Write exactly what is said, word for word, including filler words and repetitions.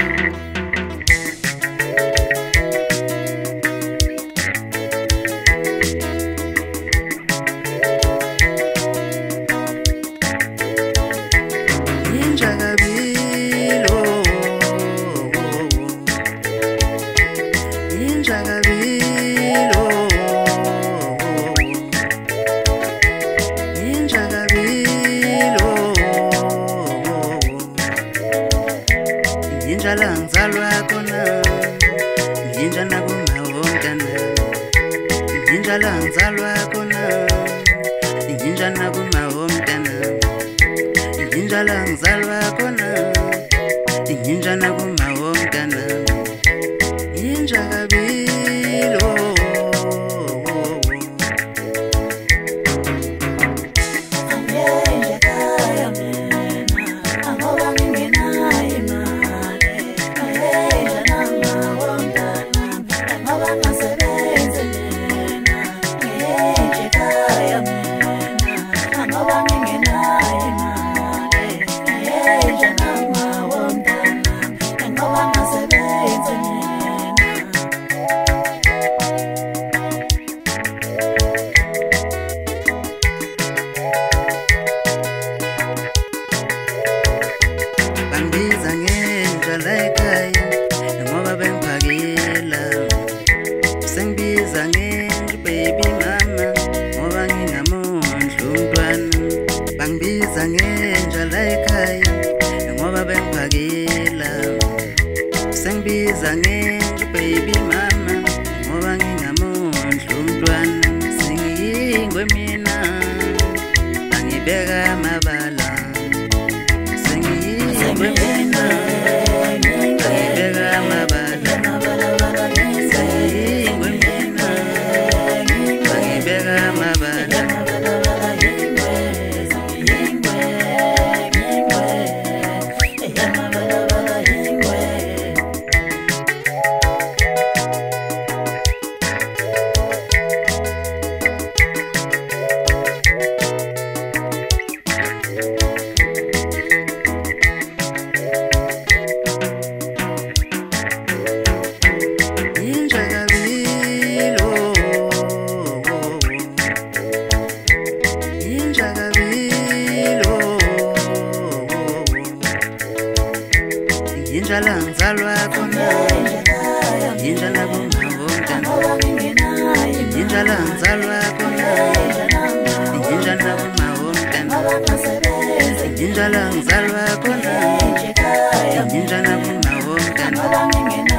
Njala ngizalwa khona nginjana kumawomntana nginjala ngizalwa khona nginjana kumawomntana nginjala ngizalwa khona nginjana kumawomntana injakabilo Bangibiza ngendlela ekhaya ngoba bengiphakela sengibiza ngenje baby mama ngoba ngingamondla umntwana bangibiza ngendlela ekhaya ngoba bengiphakela sengibiza ngenje baby mama ngoba ngingamondla umntwana sengiyingwe mina bangibeka amabala Women, Njala ngizalwa khona njala kumawomntana njala ngizalwa khona njala kumawomntana njala ngizalwa khona njala kumawomntana